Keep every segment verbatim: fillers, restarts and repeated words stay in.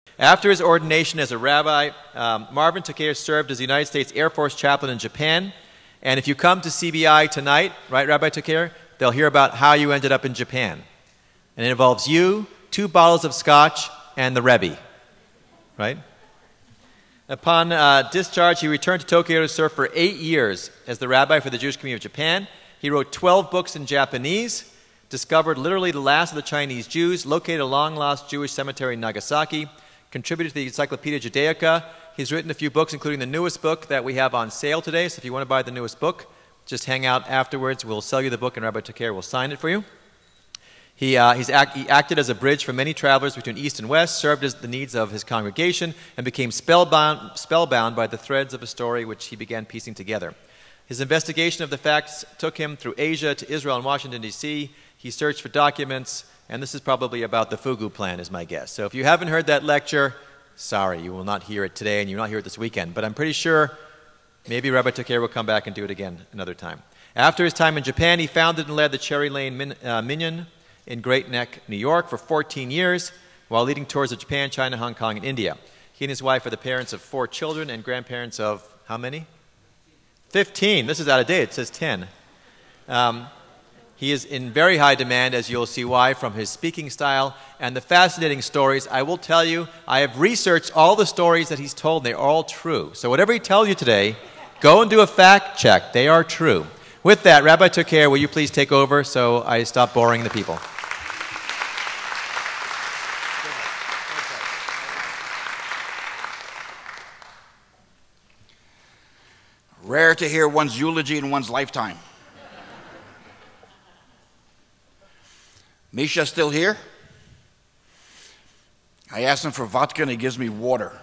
After his ordination as a rabbi, um, Marvin Takei served as the United States Air Force chaplain in Japan. And if you come to C B I tonight, right, Rabbi Takei, they'll hear about how you ended up in Japan. And it involves you, two bottles of scotch, and the Rebbe, right? Upon uh, discharge, he returned to Tokyo to serve for eight years as the rabbi for the Jewish community of Japan. He wrote twelve books in Japanese, discovered literally the last of the Chinese Jews, located a long-lost Jewish cemetery in Nagasaki, contributed to the Encyclopedia Judaica. He's written a few books, including the newest book that we have on sale today. So if you want to buy the newest book, just hang out afterwards. We'll sell you the book, and Rabbi Takei will sign it for you. He, uh, he's act, he acted as a bridge for many travelers between East and West, served as the needs of his congregation, and became spellbound, spellbound by the threads of a story which he began piecing together. His investigation of the facts took him through Asia to Israel and Washington, D C He searched for documents, and this is probably about the Fugu plan, is my guess. So if you haven't heard that lecture, sorry, you will not hear it today, and you will not hear it this weekend. But I'm pretty sure maybe Rabbi Takei will come back and do it again another time. After his time in Japan, he founded and led the Cherry Lane Min, uh, Minyan in Great Neck, New York for fourteen years, while leading tours of Japan, China, Hong Kong, and India. He and his wife are the parents of four children and grandparents of how many? Fifteen. This is out of date. It says ten. Um, he is in very high demand, as you'll see why, from his speaking style and the fascinating stories. I will tell you, I have researched all the stories that he's told, and they're all true. So whatever he tells you today, go and do a fact check. They are true. With that, Rabbi Takei, will you please take over so I stop boring the people? Rare to hear one's eulogy in one's lifetime. Misha still here? I asked him for vodka and he gives me water.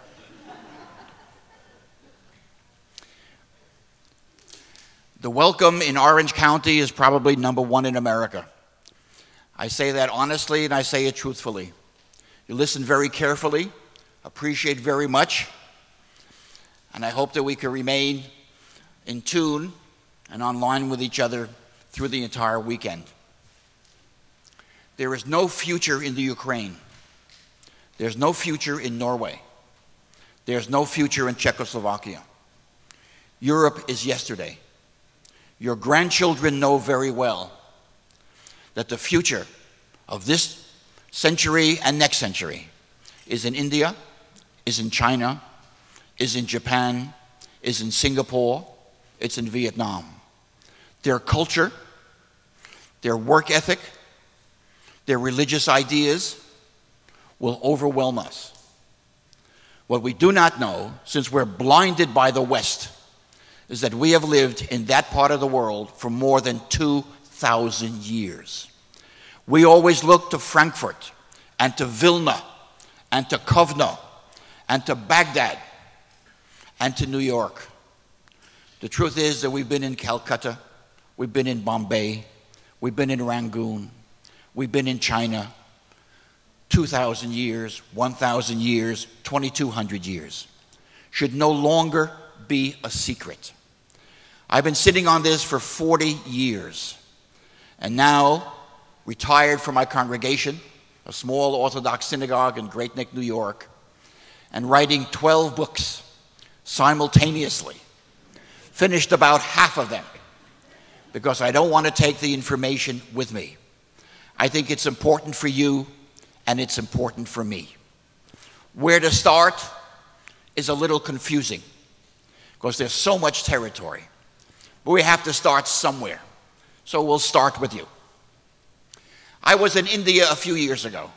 The welcome in Orange County is probably number one in America. I say that honestly and I say it truthfully. You listen very carefully, appreciate very much, and I hope that we can remain in tune and online with each other through the entire weekend. There is no future in the Ukraine. There's no future in Norway. There's no future in Czechoslovakia. Europe is yesterday. Your grandchildren know very well that the future of this century and next century is in India, is in China, is in Japan, is in Singapore, it's in Vietnam. Their culture, their work ethic, their religious ideas will overwhelm us. What we do not know, since we're blinded by the West, is that we have lived in that part of the world for more than two thousand years. We always look to Frankfurt and to Vilna and to Kovno and to Baghdad and to New York. The truth is that we've been in Calcutta, we've been in Bombay, we've been in Rangoon, we've been in China, two thousand years, one thousand years, twenty-two hundred years. Should no longer be a secret. I've been sitting on this for forty years, and now, retired from my congregation, a small Orthodox synagogue in Great Neck, New York, and writing twelve books simultaneously. Finished about half of them, because I don't want to take the information with me. I think it's important for you, and it's important for me. Where to start is a little confusing, because there's so much territory. But we have to start somewhere. So we'll start with you. I was in India a few years ago.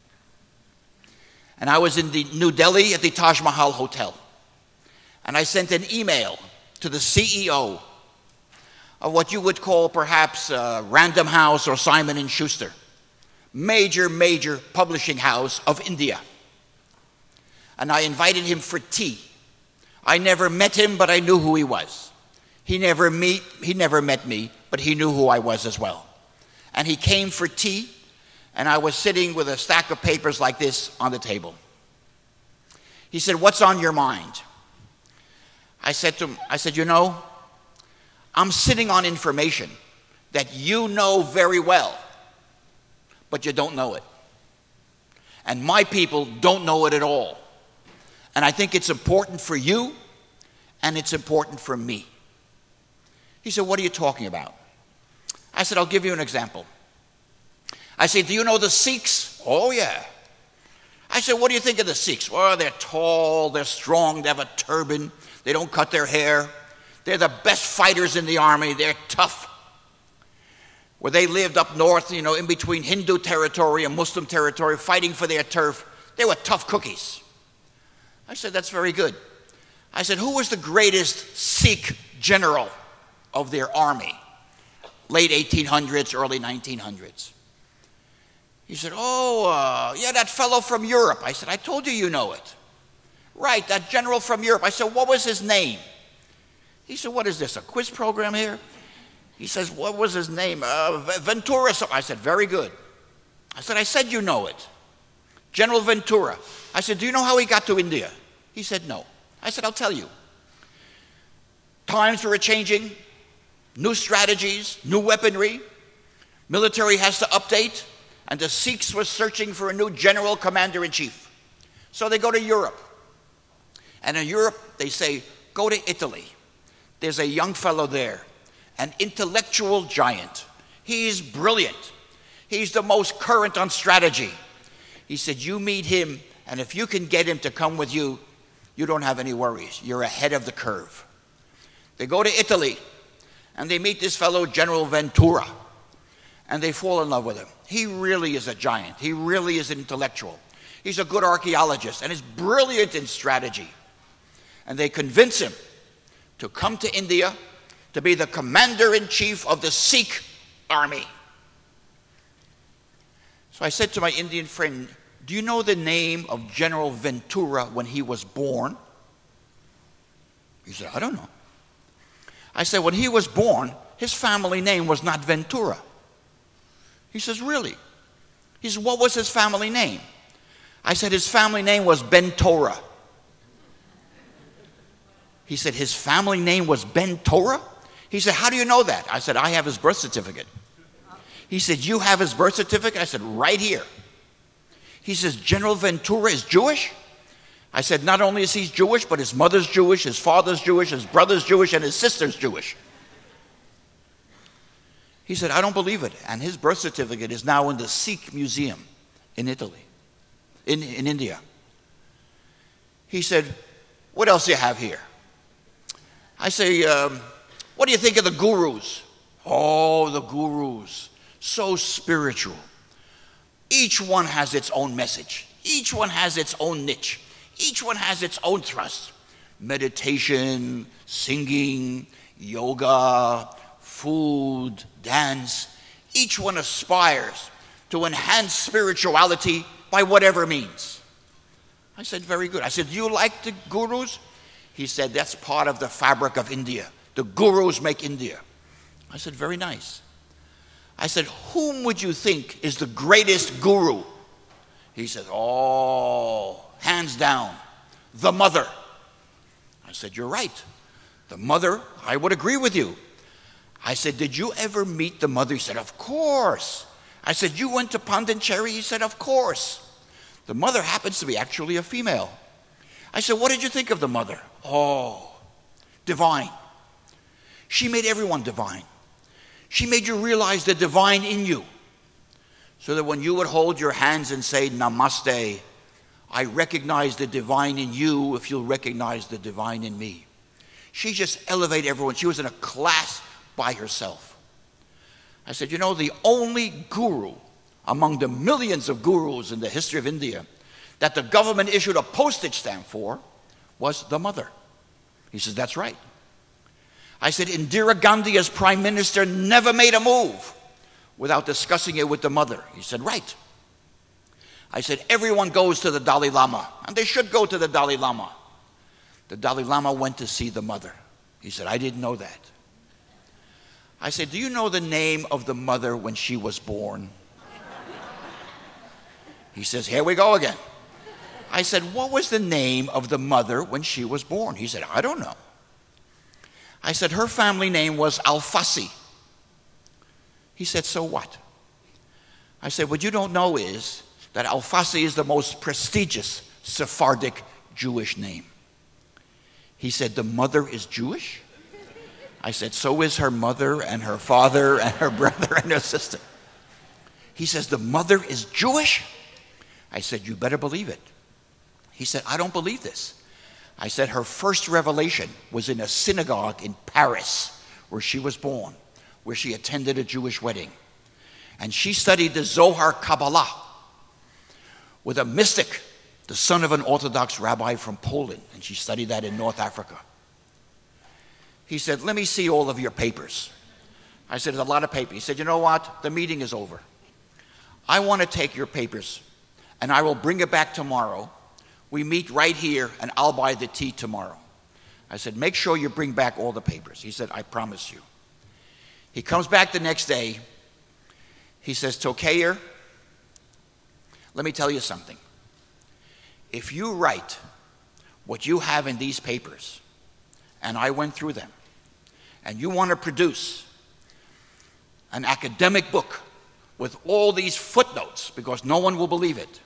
And I was in the New Delhi at the Taj Mahal Hotel. And I sent an email to the C E O of what you would call perhaps uh, Random House or Simon and Schuster. Major, major publishing house of India. And I invited him for tea. I never met him, but I knew who he was. He never, meet, he never met me, but he knew who I was as well. And he came for tea, and I was sitting with a stack of papers like this on the table. He said, "What's on your mind?" I said to him, I said, "You know, I'm sitting on information that you know very well, but you don't know it. And my people don't know it at all. And I think it's important for you, and it's important for me. He said, what are you talking about? I said, I'll give you an example. I said, do you know the Sikhs? Oh, yeah. I said, what do you think of the Sikhs? Well, they're tall, they're strong, they have a turban, they don't cut their hair. They're the best fighters in the army, they're tough. Where they lived up north, you know, in between Hindu territory and Muslim territory, fighting for their turf, they were tough cookies. I said, that's very good. I said, who was the greatest Sikh general of their army? Late eighteen hundreds, early nineteen hundreds. He said, oh, uh, yeah, that fellow from Europe. I said, I told you you know it. Right, that general from Europe. I said, what was his name? He said, what is this, a quiz program here? He says, what was his name? Uh, Ventura. I said, very good. I said, I said you know it. General Ventura. I said, do you know how he got to India? He said, no. I said, I'll tell you. Times were changing, new strategies, new weaponry. Military has to update, and the Sikhs were searching for a new general commander-in-chief. So they go to Europe. And in Europe, they say, go to Italy. There's a young fellow there, an intellectual giant. He's brilliant. He's the most current on strategy. He said, you meet him, and if you can get him to come with you, you don't have any worries. You're ahead of the curve. They go to Italy, and they meet this fellow, General Ventura, and they fall in love with him. He really is a giant. He really is an intellectual. He's a good archaeologist, and he's brilliant in strategy. And they convince him to come to India to be the commander-in-chief of the Sikh army. So I said to my Indian friend, do you know the name of General Ventura when he was born? He said, I don't know. I said, when he was born, his family name was not Ventura. He says, really? He said, what was his family name? I said, his family name was Ben-Torah. He said, his family name was Ben-Torah? He said, how do you know that? I said, I have his birth certificate. He said, you have his birth certificate? I said, right here. He says, General Ventura is Jewish? I said, not only is he Jewish, but his mother's Jewish, his father's Jewish, his brother's Jewish, and his sister's Jewish. He said, I don't believe it. And his birth certificate is now in the Sikh Museum in Italy, in, in India. He said, what else do you have here? I say, um, what do you think of the gurus? Oh, the gurus, so spiritual. Each one has its own message. Each one has its own niche. Each one has its own thrust. Meditation, singing, yoga, food, dance. Each one aspires to enhance spirituality by whatever means. I said, very good. I said, do you like the gurus? He said, that's part of the fabric of India. The gurus make India. I said, very nice. I said, whom would you think is the greatest guru? He said, oh, hands down, the mother. I said, you're right. The mother, I would agree with you. I said, did you ever meet the mother? He said, of course. I said, you went to Pondicherry? He said, of course. The mother happens to be actually a female. I said, what did you think of the mother? Oh, divine. She made everyone divine. She made you realize the divine in you. So that when you would hold your hands and say, Namaste, I recognize the divine in you if you'll recognize the divine in me. She just elevated everyone. She was in a class by herself. I said, you know, the only guru among the millions of gurus in the history of India that the government issued a postage stamp for was the mother. He says, that's right. I said, Indira Gandhi as prime minister never made a move without discussing it with the mother. He said, right. I said, everyone goes to the Dalai Lama, and they should go to the Dalai Lama. The Dalai Lama went to see the mother. He said, I didn't know that. I said, do you know the name of the mother when she was born? He says, here we go again. I said, what was the name of the mother when she was born? He said, I don't know. I said, her family name was Alfasi. He said, so what? I said, what you don't know is that Alfasi is the most prestigious Sephardic Jewish name. He said, the mother is Jewish? I said, so is her mother and her father and her brother and her sister. He says, the mother is Jewish? I said, you better believe it. He said, I don't believe this. I said, her first revelation was in a synagogue in Paris, where she was born, where she attended a Jewish wedding. And she studied the Zohar Kabbalah with a mystic, the son of an Orthodox rabbi from Poland, and she studied that in North Africa. He said, let me see all of your papers. I said, there's a lot of papers. He said, you know what? The meeting is over. I want to take your papers, and I will bring it back tomorrow. We meet right here, and I'll buy the tea tomorrow. I said, make sure you bring back all the papers. He said, I promise you. He comes back the next day. He says, Tokayer, let me tell you something. If you write what you have in these papers, and I went through them, and you want to produce an academic book with all these footnotes, because no one will believe it,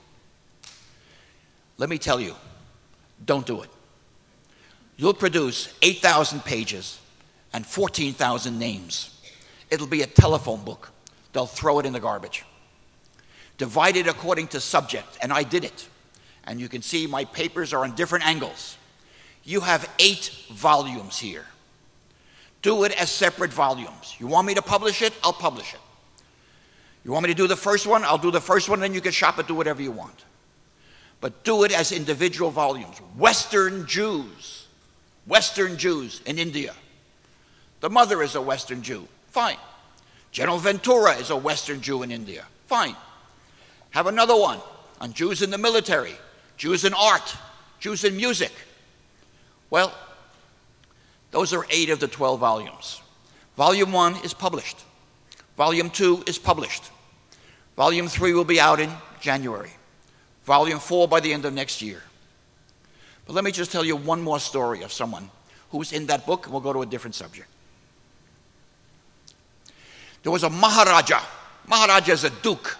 let me tell you, don't do it. You'll produce eight thousand pages and fourteen thousand names. It'll be a telephone book. They'll throw it in the garbage. Divide it according to subject, and I did it. And you can see my papers are on different angles. You have eight volumes here. Do it as separate volumes. You want me to publish it? I'll publish it. You want me to do the first one? I'll do the first one, then you can shop it, do whatever you want. But do it as individual volumes. Western Jews. Western Jews in India. The mother is a Western Jew. Fine. General Ventura is a Western Jew in India. Fine. Have another one on Jews in the military, Jews in art, Jews in music. Well, those are eight of the twelve volumes. Volume one is published. Volume two is published. Volume three will be out in January. Volume four by the end of next year. But let me just tell you one more story of someone who's in that book, and we'll go to a different subject. There was a Maharaja. Maharaja is a duke,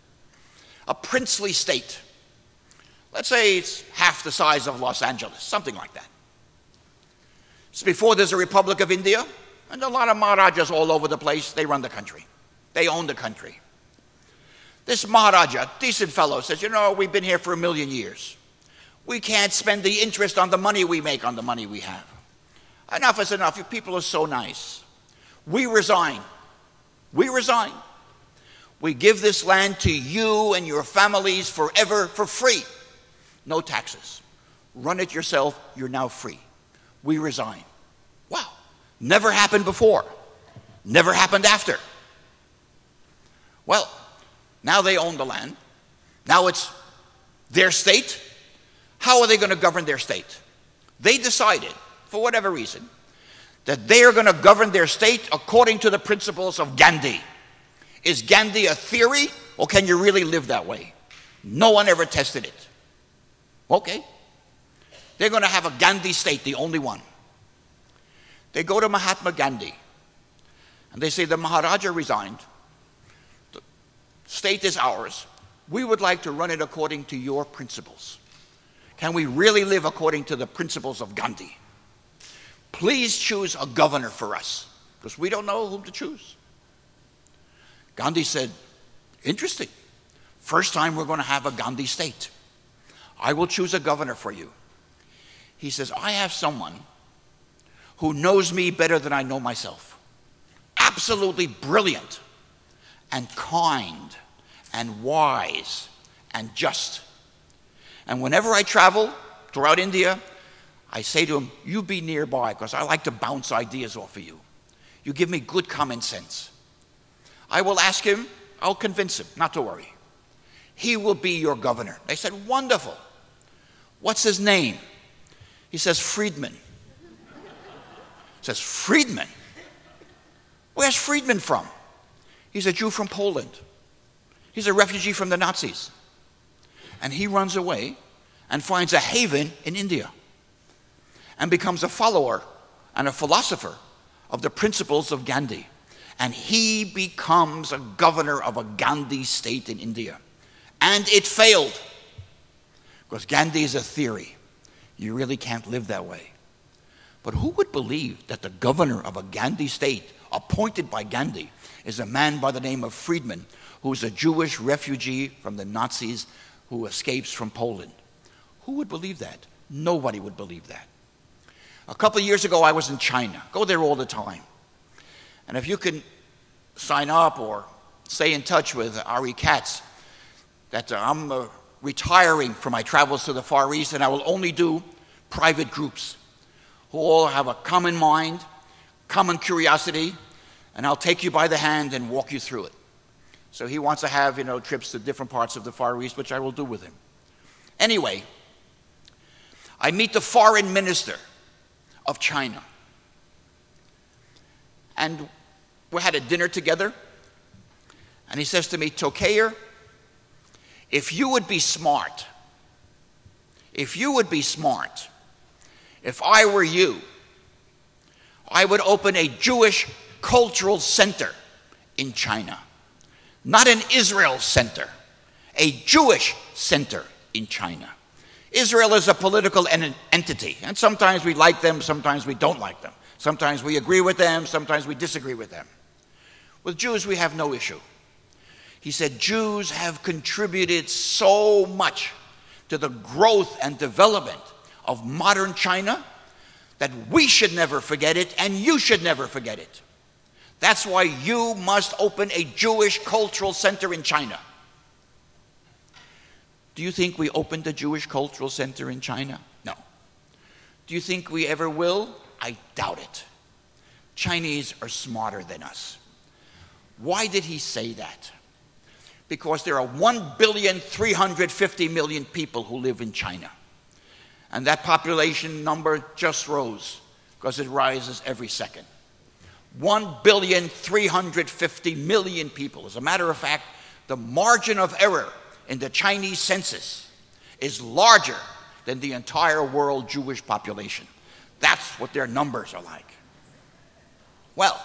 a princely state. Let's say it's half the size of Los Angeles, something like that. It's before there's a Republic of India, and a lot of Maharajas all over the place. They run the country. They own the country. This Maharaja, decent fellow, says, you know, we've been here for a million years. We can't spend the interest on the money we make on the money we have. Enough is enough. You people are so nice. We resign. We resign. We give this land to you and your families forever for free. No taxes. Run it yourself. You're now free. We resign. Wow. Never happened before. Never happened after. Well, now they own the land. Now it's their state. How are they going to govern their state? They decided, for whatever reason, that they are going to govern their state according to the principles of Gandhi. Is Gandhi a theory, or can you really live that way? No one ever tested it. Okay. They're going to have a Gandhi state, the only one. They go to Mahatma Gandhi, and they say, the Maharaja resigned. The state is ours. We would like to run it according to your principles. Can we really live according to the principles of Gandhi? Please choose a governor for us, because we don't know whom to choose. Gandhi said, interesting. First time we're going to have a Gandhi state. I will choose a governor for you. He says, I have someone who knows me better than I know myself. Absolutely brilliant and kind and wise and just. And whenever I travel throughout India, I say to him, you be nearby, because I like to bounce ideas off of you. You give me good common sense. I will ask him, I'll convince him, not to worry. He will be your governor. They said, wonderful. What's his name? He says, Friedman. He says, Friedman? Where's Friedman from? He's a Jew from Poland. He's a refugee from the Nazis. And he runs away and finds a haven in India and becomes a follower and a philosopher of the principles of Gandhi. And he becomes a governor of a Gandhi state in India. And it failed. Because Gandhi is a theory. You really can't live that way. But who would believe that the governor of a Gandhi state, appointed by Gandhi, is a man by the name of Friedman, who is a Jewish refugee from the Nazis who escapes from Poland? Who would believe that? Nobody would believe that. A couple of years ago, I was in China. Go there all the time. And if you can sign up or stay in touch with Ari Katz, that uh, I'm uh, retiring from my travels to the Far East, and I will only do private groups who all have a common mind, common curiosity, and I'll take you by the hand and walk you through it. So he wants to have, you know, trips to different parts of the Far East, which I will do with him. Anyway, I meet the foreign minister of China. And we had a dinner together, and he says to me, Tokayer, if you would be smart, if you would be smart, if I were you, I would open a Jewish cultural center in China. Not an Israel center, a Jewish center in China. Israel is a political en- entity, and sometimes we like them, sometimes we don't like them. Sometimes we agree with them, sometimes we disagree with them. With Jews, we have no issue. He said, Jews have contributed so much to the growth and development of modern China that we should never forget it, and you should never forget it. That's why you must open a Jewish cultural center in China. Do you think we opened a Jewish cultural center in China? No. Do you think we ever will? I doubt it. Chinese are smarter than us. Why did he say that? Because there are one billion three hundred fifty million people who live in China. And that population number just rose because it rises every second. one billion three hundred fifty million people. As a matter of fact, the margin of error in the Chinese census is larger than the entire world Jewish population. That's what their numbers are like. Well,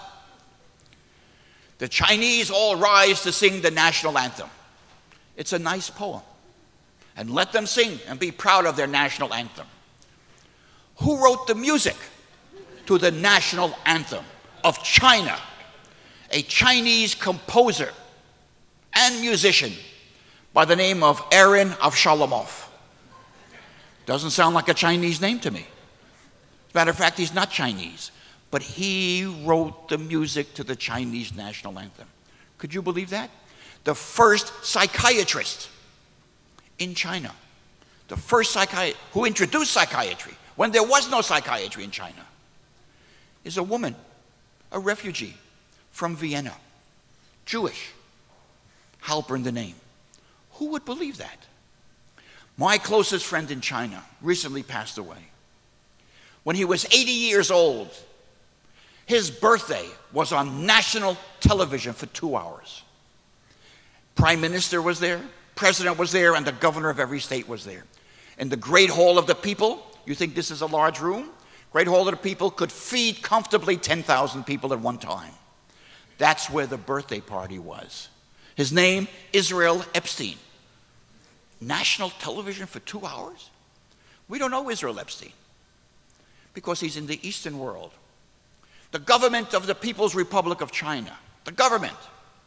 the Chinese all rise to sing the national anthem. It's a nice poem. And let them sing and be proud of their national anthem. Who wrote the music to the national anthem of China? A Chinese composer and musician by the name of Aaron Avshalomov. Doesn't sound like a Chinese name to me. As a matter of fact, he's not Chinese. But he wrote the music to the Chinese national anthem. Could you believe that? The first psychiatrist in China, the first psychiatrist who introduced psychiatry when there was no psychiatry in China, is a woman, a refugee from Vienna, Jewish, Halpern the name. Who would believe that? My closest friend in China recently passed away. When he was eighty years old, his birthday was on national television for two hours. Prime Minister was there, President was there, and the governor of every state was there. In the Great Hall of the People, you think this is a large room? Great Hall of the People could feed comfortably ten thousand people at one time. That's where the birthday party was. His name, Israel Epstein. National television for two hours? We don't know Israel Epstein because he's in the Eastern world. The government of the People's Republic of China, the government,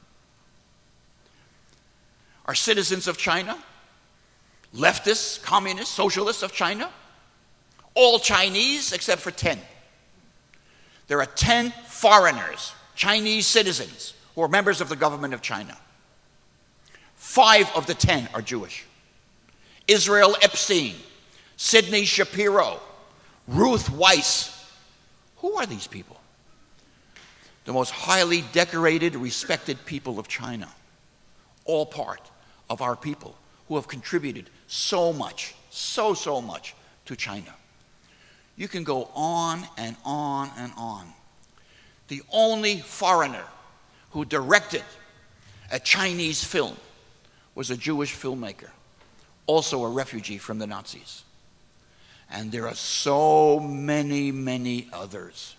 are citizens of China, leftists, communists, socialists of China, all Chinese except for ten. There are ten foreigners, Chinese citizens, who are members of the government of China. Five of the ten are Jewish. Israel Epstein, Sidney Shapiro, Ruth Weiss. Who are these people? The most highly decorated, respected people of China. All part of our people who have contributed so much, so, so much to China. You can go on and on and on. The only foreigner who directed a Chinese film was a Jewish filmmaker, also a refugee from the Nazis. And there are so many, many others.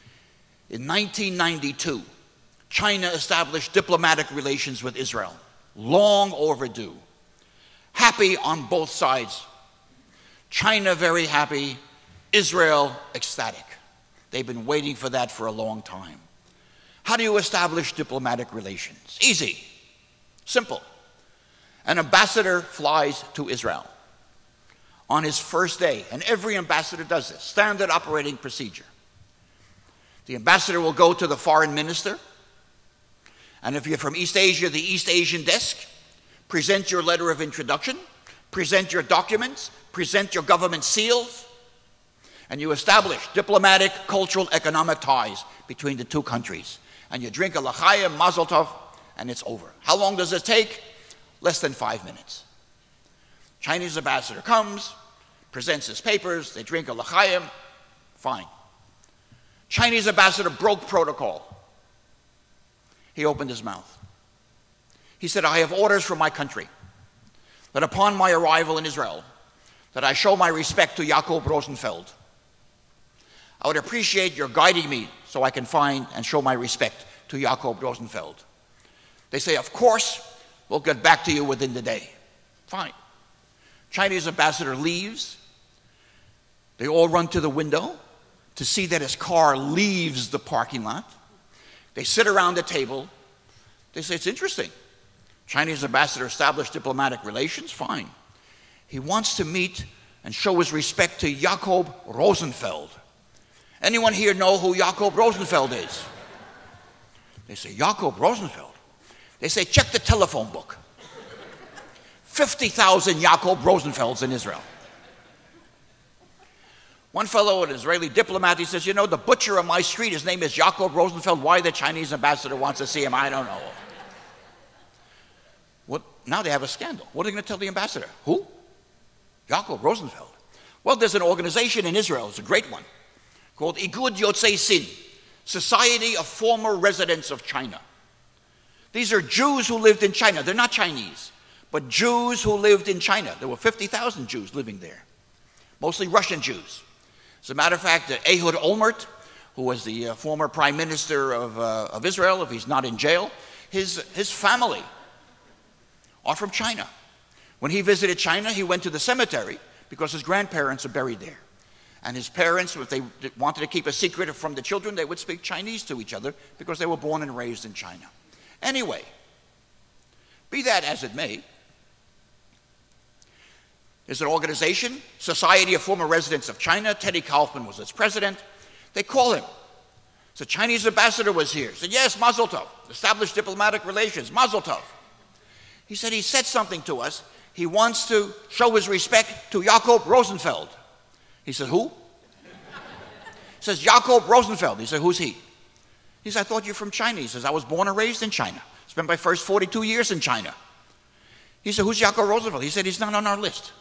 In nineteen ninety-two, China established diplomatic relations with Israel. long overdue. Happy on both sides. China very happy, Israel ecstatic. They've been waiting for that for a long time. How do you establish diplomatic relations? Easy, simple. An ambassador flies to Israel on his first day, and every ambassador does this, standard operating procedure. The ambassador will go to the foreign minister, and if you're from East Asia, the East Asian desk, present your letter of introduction, present your documents, present your government seals, and you establish diplomatic, cultural, economic ties between the two countries. And you drink a l'chaim, mazel tov, and it's over. How long does it take? Less than five minutes. Chinese ambassador comes, presents his papers, they drink a l'chaim, fine. Chinese ambassador broke protocol. He opened his mouth. He said, I have orders from my country that upon my arrival in Israel, that I show my respect to Yaakov Rosenfeld. I would appreciate your guiding me so I can find and show my respect to Yaakov Rosenfeld. They say, of course, we'll get back to you within the day. Fine. Chinese ambassador leaves. They all run to the window to see that his car leaves the parking lot. They sit around the table. They say, it's interesting. Chinese ambassador established diplomatic relations, fine. He wants to meet and show his respect to Yaakov Rosenfeld. Anyone here know who Yaakov Rosenfeld is? They say, Yaakov Rosenfeld? They say, check the telephone book. fifty thousand Yaakov Rosenfelds in Israel. One fellow, an Israeli diplomat, he says, you know, the butcher on my street, his name is Yaakov Rosenfeld. Why the Chinese ambassador wants to see him, I don't know. What? Now they have a scandal. What are they going to tell the ambassador? Who? Yaakov Rosenfeld. Well, there's an organization in Israel, it's a great one, called Igud Yotzei Sin, Society of Former Residents of China. These are Jews who lived in China. They're not Chinese, but Jews who lived in China. There were fifty thousand Jews living there, mostly Russian Jews. As a matter of fact, Ehud Olmert, who was the uh, former prime minister of, uh, of Israel, if he's not in jail, his, his family are from China. When he visited China, he went to the cemetery because his grandparents are buried there. And his parents, if they wanted to keep a secret from the children, they would speak Chinese to each other because they were born and raised in China. Anyway, be that as it may, there's an organization, Society of Former Residents of China. Teddy Kaufman was its president. They call him. So Chinese ambassador was here. He said, yes, Mazel Tov. Established diplomatic relations, Mazel Tov. He said he said something to us. He wants to show his respect to Yaakov Rosenfeld. He said, who? He says, Yaakov Rosenfeld. He said, who's he? He said, I thought you're from China. He says, I was born and raised in China. Spent my first forty-two years in China. He said, who's Yaakov Rosenfeld? He said, he's not on our list.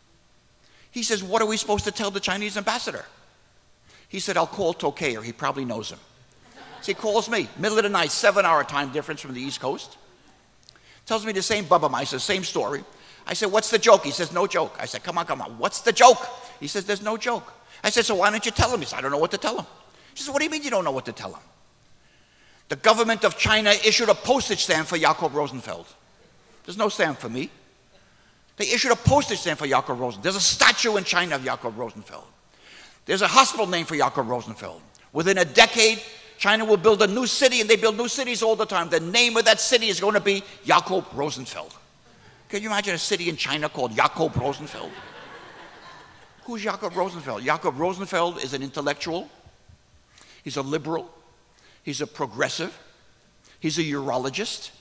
He says, what are we supposed to tell the Chinese ambassador? He said, I'll call Tokayer. He probably knows him. So he calls me, middle of the night, seven-hour time difference from the East Coast. Tells me the same Bubba Mice, the same story. I said, what's the joke? He says, no joke. I said, come on, come on. What's the joke? He says, there's no joke. I said, so why don't you tell him? He said, I don't know what to tell him. She said, what do you mean you don't know what to tell him? The government of China issued a postage stamp for Yaakov Rosenfeld. There's no stamp for me. They issued a postage stamp for Yaakov Rosenfeld. There's a statue in China of Yaakov Rosenfeld. There's a hospital named for Yaakov Rosenfeld. Within a decade, China will build a new city, and they build new cities all the time. The name of that city is going to be Yaakov Rosenfeld. Can you imagine a city in China called Yaakov Rosenfeld? Who's Yaakov Rosenfeld? Yaakov Rosenfeld is an intellectual. He's a liberal. He's a progressive. He's a urologist.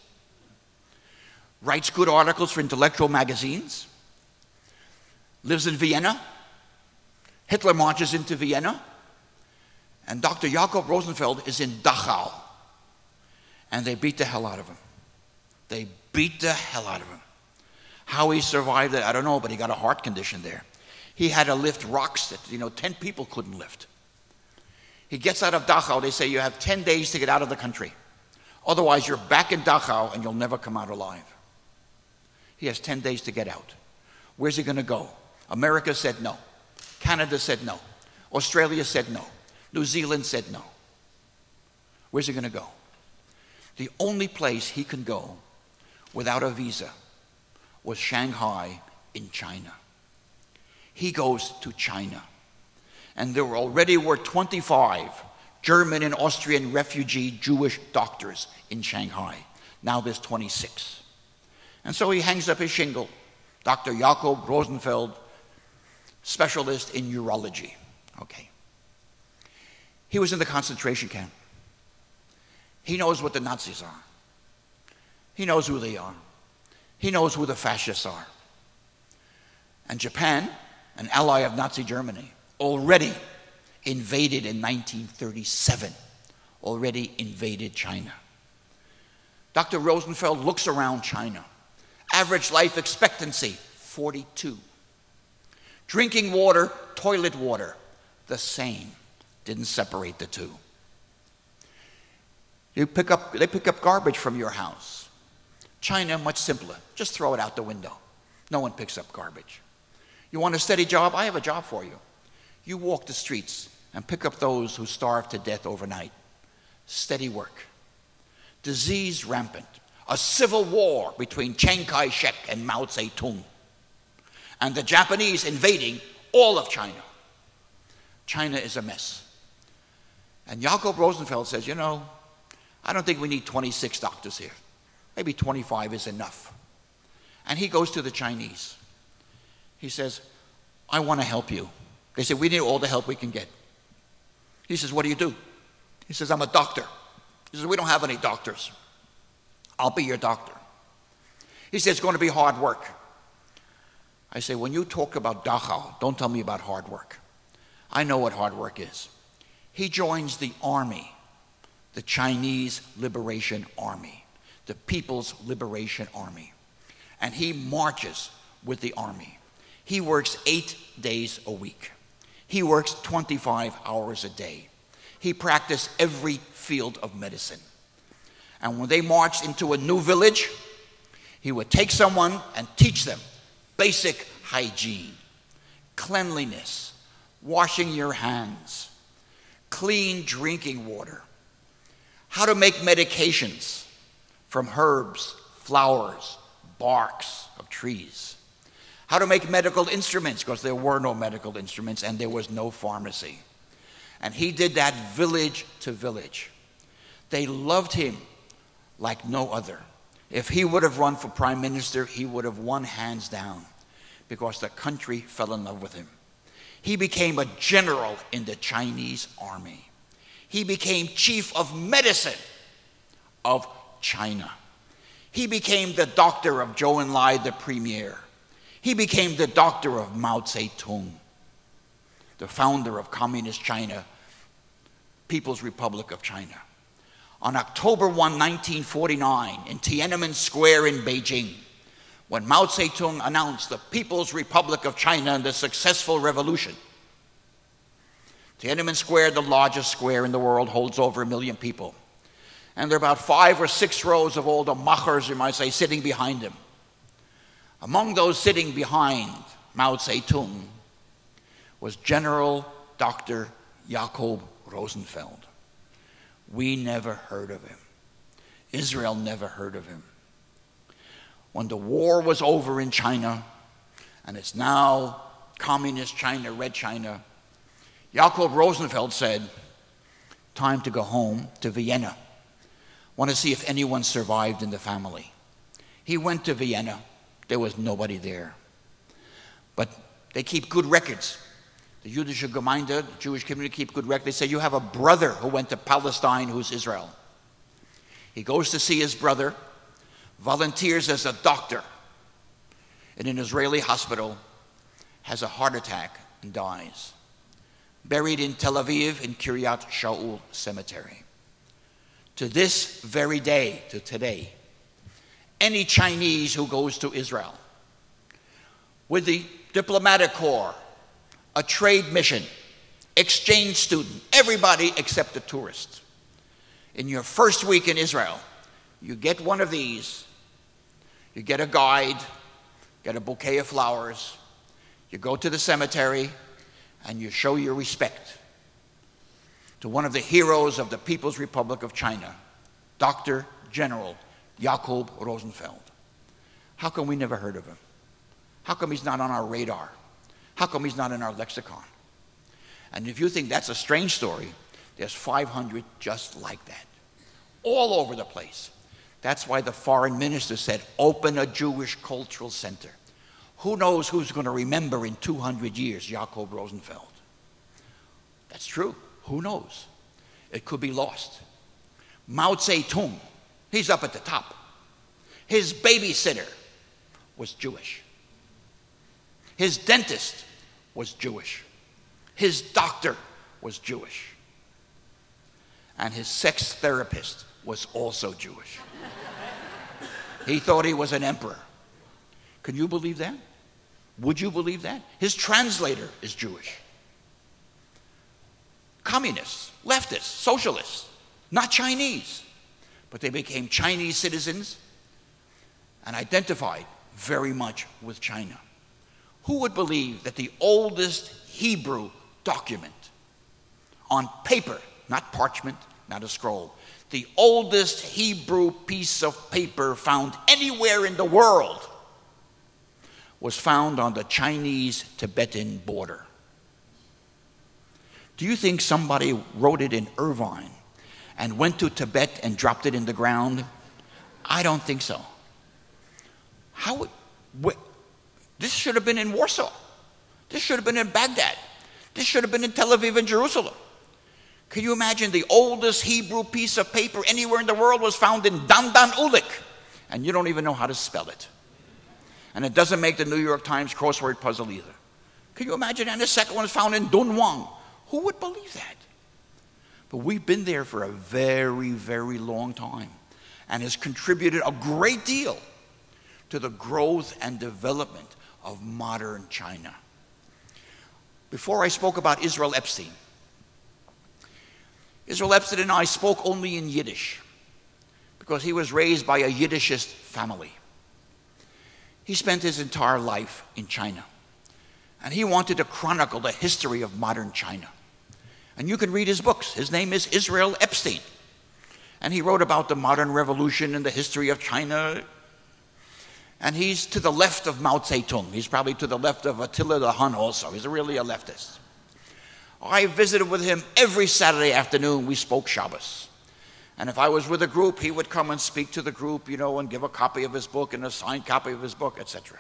Writes good articles for intellectual magazines. Lives in Vienna. Hitler marches into Vienna. And Doctor Yaakov Rosenfeld is in Dachau. And they beat the hell out of him. They beat the hell out of him. How he survived it, I don't know, but he got a heart condition there. He had to lift rocks that, you know, ten people couldn't lift. He gets out of Dachau. They say you have ten days to get out of the country. Otherwise, you're back in Dachau and you'll never come out alive. He has ten days to get out. Where's he going to go? America said no. Canada said no. Australia said no. New Zealand said no. Where's he going to go? The only place he can go without a visa was Shanghai in China. He goes to China. And there already were twenty-five German and Austrian refugee Jewish doctors in Shanghai. Now there's twenty-six. And so he hangs up his shingle, Doctor Jakob Rosenfeld, specialist in urology. Okay. He was in the concentration camp. He knows what the Nazis are. He knows who they are. He knows who the fascists are. And Japan, an ally of Nazi Germany, already invaded in nineteen thirty-seven, already invaded China. Doctor Rosenfeld looks around China. Average life expectancy, forty-two. Drinking water, toilet water, the same. Didn't separate the two. You pick up, they pick up garbage from your house. China, much simpler. Just throw it out the window. No one picks up garbage. You want a steady job? I have a job for you. You walk the streets and pick up those who starve to death overnight. Steady work. Disease rampant. A civil war between Chiang Kai-shek and Mao Zedong. And the Japanese invading all of China. China is a mess. And Jakob Rosenfeld says, you know, I don't think we need twenty-six doctors here. Maybe twenty-five is enough. And he goes to the Chinese. He says, I want to help you. They say, we need all the help we can get. He says, what do you do? He says, I'm a doctor. He says, we don't have any doctors. I'll be your doctor. He says, it's going to be hard work. I say, when you talk about Dachau, don't tell me about hard work. I know what hard work is. He joins the army, the Chinese Liberation Army, the People's Liberation Army. And he marches with the army. He works eight days a week. He works twenty-five hours a day. He practiced every field of medicine. And when they marched into a new village, he would take someone and teach them basic hygiene, cleanliness, washing your hands, clean drinking water, how to make medications from herbs, flowers, barks of trees, how to make medical instruments, because there were no medical instruments and there was no pharmacy. And he did that village to village. They loved him like no other. If he would have run for prime minister, he would have won hands down because the country fell in love with him. He became a general in the Chinese army. He became chief of medicine of China. He became the doctor of Zhou Enlai, the premier. He became the doctor of Mao Zedong, the founder of Communist China, People's Republic of China. On October first, nineteen forty-nine, in Tiananmen Square in Beijing, when Mao Zedong announced the People's Republic of China and the successful revolution. Tiananmen Square, the largest square in the world, holds over a million people. And there are about five or six rows of all the machers, you might say, sitting behind him. Among those sitting behind Mao Zedong was General Doctor Jakob Rosenfeld. We never heard of him. Israel never heard of him. When the war was over in China, and it's now Communist China, Red China, Jakob Rosenfeld said, time to go home to Vienna. Want to see if anyone survived in the family. He went to Vienna. There was nobody there. But they keep good records. The Jüdische Gemeinde, the Jewish community, keep good records. They say, you have a brother who went to Palestine who's Israel. He goes to see his brother, volunteers as a doctor in an Israeli hospital, has a heart attack and dies. Buried in Tel Aviv in Kiryat Shaul Cemetery. To this very day, to today, any Chinese who goes to Israel with the diplomatic corps, a trade mission, exchange student, everybody except the tourist. In your first week in Israel, you get one of these, you get a guide, get a bouquet of flowers, you go to the cemetery, and you show your respect to one of the heroes of the People's Republic of China, Doctor General Jakob Rosenfeld. How come we never heard of him? How come he's not on our radar? How come he's not in our lexicon? And if you think that's a strange story, there's five hundred just like that, all over the place. That's why the foreign minister said, open a Jewish cultural center. Who knows who's going to remember in two hundred years Jacob Rosenfeld? That's true. Who knows? It could be lost. Mao Zedong, he's up at the top. His babysitter was Jewish. His dentist was Jewish. His doctor was Jewish. And his sex therapist was also Jewish. He thought he was an emperor. Can you believe that? Would you believe that? His translator is Jewish. Communists, leftists, socialists, not Chinese, but they became Chinese citizens and identified very much with China. Who would believe that the oldest Hebrew document on paper, not parchment, not a scroll, the oldest Hebrew piece of paper found anywhere in the world was found on the Chinese-Tibetan border? Do you think somebody wrote it in Irvine and went to Tibet and dropped it in the ground? I don't think so. How? Wh- this should have been in Warsaw. This should have been in Baghdad. This should have been in Tel Aviv and Jerusalem. Can you imagine the oldest Hebrew piece of paper anywhere in the world was found in Dandan Ulik, and you don't even know how to spell it. And it doesn't make the New York Times crossword puzzle either. Can you imagine? And the second one is found in Dunhuang. Who would believe that? But we've been there for a very, very long time and has contributed a great deal to the growth and development of modern China. Before I spoke about Israel Epstein, Israel Epstein and I spoke only in Yiddish because he was raised by a Yiddishist family. He spent his entire life in China, and he wanted to chronicle the history of modern China. And you can read his books. His name is Israel Epstein. And he wrote about the modern revolution and the history of China. And he's to the left of Mao Zedong. He's probably to the left of Attila the Hun also. He's really a leftist. I visited with him every Saturday afternoon. We spoke Shabbos. And if I was with a group, he would come and speak to the group, you know, and give a copy of his book and a signed copy of his book, et cetera.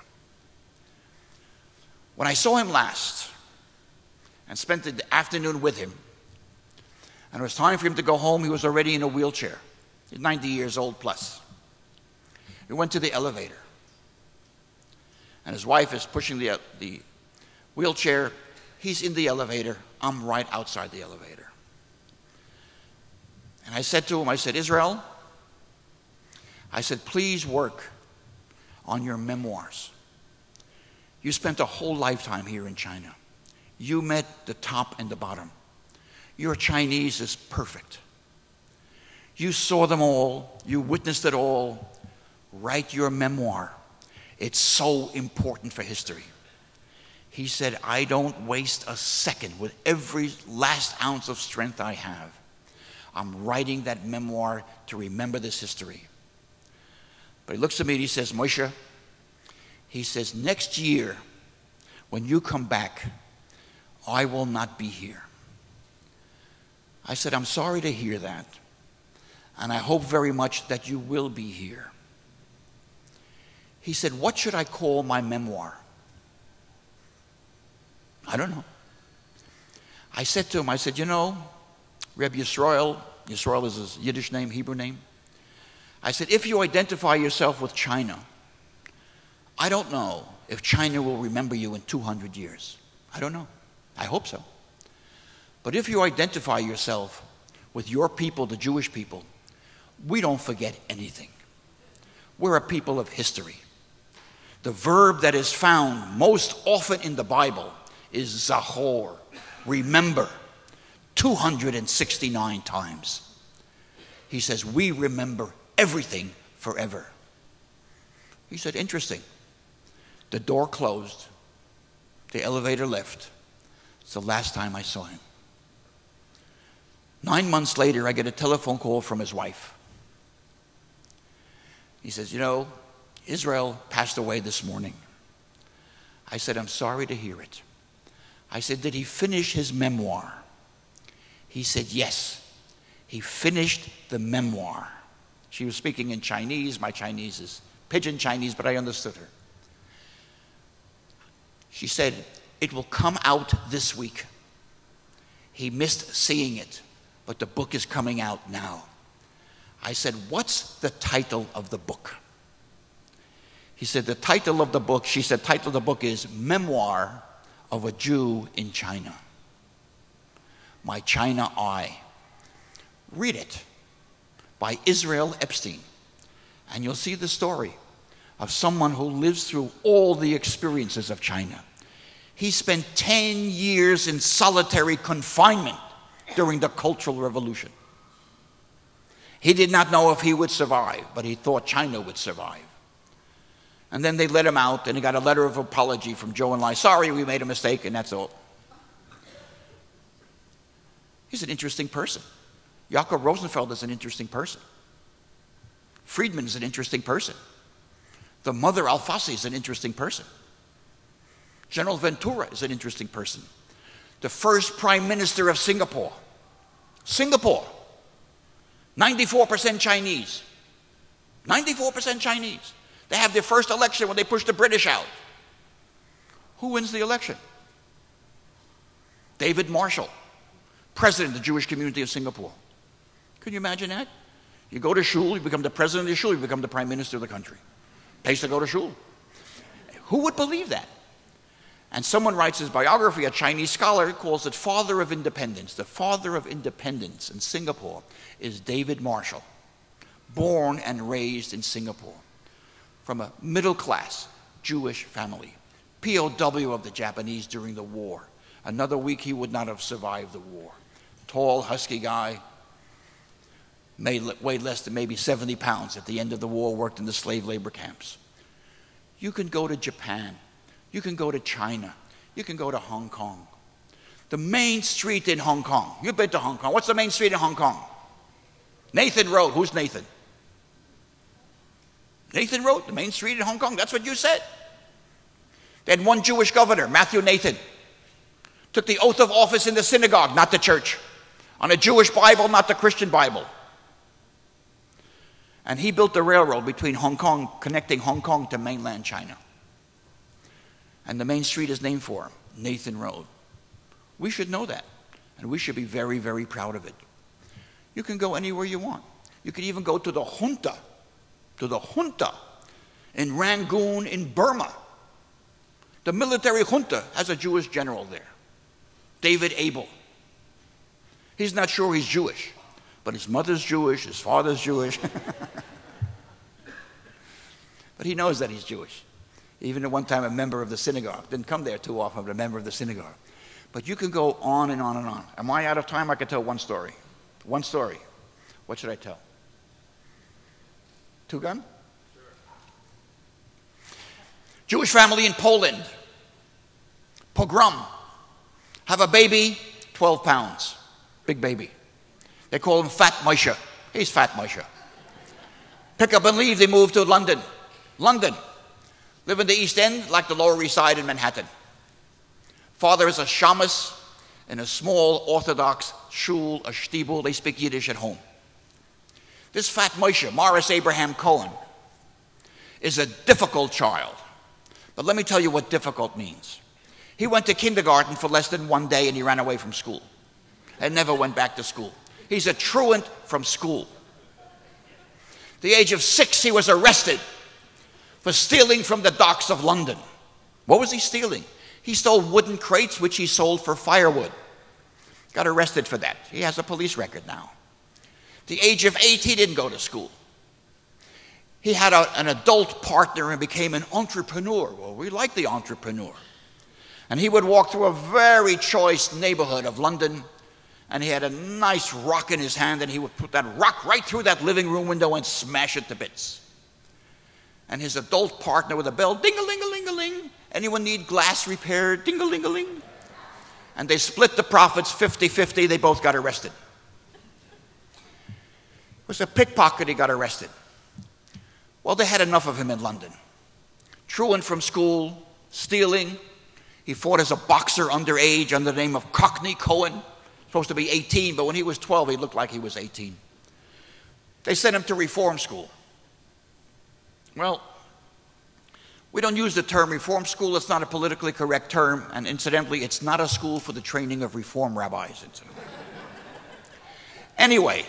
When I saw him last and spent the afternoon with him, and it was time for him to go home, he was already in a wheelchair. He's ninety years old plus. We went to the elevator. And his wife is pushing the, the wheelchair. He's in the elevator. I'm right outside the elevator. And I said to him, I said, Israel, I said, please work on your memoirs. You spent a whole lifetime here in China. You met the top and the bottom. Your Chinese is perfect. You saw them all. You witnessed it all. Write your memoir. It's so important for history. He said, I don't waste a second with every last ounce of strength I have. I'm writing that memoir to remember this history. But he looks at me and he says, Moshe, he says, next year, when you come back, I will not be here. I said, I'm sorry to hear that. And I hope very much that you will be here. He said, what should I call my memoir? I don't know. I said to him, I said, you know, Reb Yisrael, Yisrael is his Yiddish name, Hebrew name. I said, if you identify yourself with China, I don't know if China will remember you in two hundred years. I don't know. I hope so. But if you identify yourself with your people, the Jewish people, we don't forget anything. We're a people of history. The verb that is found most often in the Bible is zachor, remember, two hundred sixty-nine times. He says, we remember everything forever. He said, interesting. The door closed. The elevator left. It's the last time I saw him. Nine months later, I get a telephone call from his wife. He says, you know, Israel passed away this morning. I said, I'm sorry to hear it. I said, did he finish his memoir? He said, yes. He finished the memoir. She was speaking in Chinese. My Chinese is pidgin Chinese, but I understood her. She said, it will come out this week. He missed seeing it, but the book is coming out now. I said, what's the title of the book? He said, the title of the book, she said, title of the book is Memoir of a Jew in China. My China Eye. Read it, by Israel Epstein. And you'll see the story of someone who lives through all the experiences of China. He spent ten years in solitary confinement during the Cultural Revolution. He did not know if he would survive, but he thought China would survive. And then they let him out, and he got a letter of apology from Zhou Enlai. Sorry, we made a mistake, and that's all. He's an interesting person. Jakob Rosenfeld is an interesting person. Friedman is an interesting person. The mother Alfasi is an interesting person. General Ventura is an interesting person. The first Prime Minister of Singapore. Singapore. ninety-four percent Chinese. ninety-four percent Chinese. They have their first election when they push the British out. Who wins the election? David Marshall, president of the Jewish community of Singapore. Can you imagine that? You go to shul, you become the president of the shul, you become the prime minister of the country. Place to go to shul. Who would believe that? And someone writes his biography, a Chinese scholar, calls it Father of Independence. The father of independence in Singapore is David Marshall, born and raised in Singapore, from a middle-class Jewish family, P O W of the Japanese during the war. Another week he would not have survived the war. Tall, husky guy, weighed less than maybe seventy pounds at the end of the war, worked in the slave labor camps. You can go to Japan. You can go to China. You can go to Hong Kong. The main street in Hong Kong. You've been to Hong Kong. What's the main street in Hong Kong? Nathan Road. Who's Nathan? Nathan Road, the main street in Hong Kong. That's what you said. They had one Jewish governor, Matthew Nathan. Took the oath of office in the synagogue, not the church. On a Jewish Bible, not the Christian Bible. And he built the railroad between Hong Kong, connecting Hong Kong to mainland China. And the main street is named for him, Nathan Road. We should know that. And we should be very, very proud of it. You can go anywhere you want. You can even go to the junta, to the junta in Rangoon in Burma. The military junta has a Jewish general there, David Abel. He's not sure he's Jewish, but his mother's Jewish, his father's Jewish. But he knows that he's Jewish. Even at one time a member of the synagogue. Didn't come there too often, but a member of the synagogue. But you can go on and on and on. Am I out of time? I could tell one story. One story. What should I tell? Two gun? Sure. Jewish family in Poland. Pogrom. Have a baby, twelve pounds. Big baby. They call him Fat Moshe. He's Fat Moshe. Pick up and leave, they move to London. London. Live in the East End, like the Lower East Side in Manhattan. Father is a shamus in a small Orthodox shul, a shtibul. They speak Yiddish at home. This Fat Moshe, Morris Abraham Cohen, is a difficult child. But let me tell you what difficult means. He went to kindergarten for less than one day and he ran away from school and never went back to school. He's a truant from school. At the age of six, he was arrested for stealing from the docks of London. What was he stealing? He stole wooden crates which he sold for firewood. Got arrested for that. He has a police record now. At the age of eight, he didn't go to school. He had a, an adult partner and became an entrepreneur. Well, we like the entrepreneur. And he would walk through a very choice neighborhood of London, and he had a nice rock in his hand, and he would put that rock right through that living room window and smash it to bits. And his adult partner with a bell, ding-a-ling-a-ling-a-ling. Anyone need glass repaired? Ding-a-ling-a-ling. And they split the profits fifty-fifty. They both got arrested. It was a pickpocket, he got arrested. Well, they had enough of him in London. truant from school, stealing. He fought as a boxer underage under the name of Cockney Cohen. Supposed to be eighteen, but when he was twelve, he looked like he was eighteen. They sent him to reform school. Well, we don't use the term reform school. It's not a politically correct term, and incidentally, it's not a school for the training of reform rabbis. Anyway,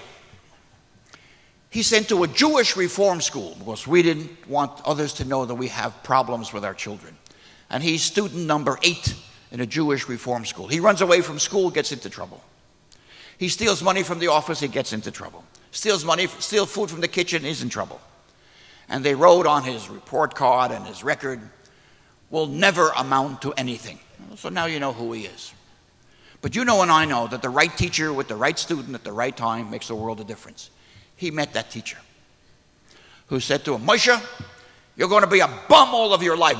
he's sent to a Jewish reform school because we didn't want others to know that we have problems with our children. And he's student number eight in a Jewish reform school. He runs away from school, gets into trouble. He steals money from the office, he gets into trouble. Steals money, steals food from the kitchen, he's in trouble. And they wrote on his report card and his record, will never amount to anything. So now you know who he is. But you know and I know that the right teacher with the right student at the right time makes a world of difference. He met that teacher who said to him, Moshe, you're going to be a bum all of your life.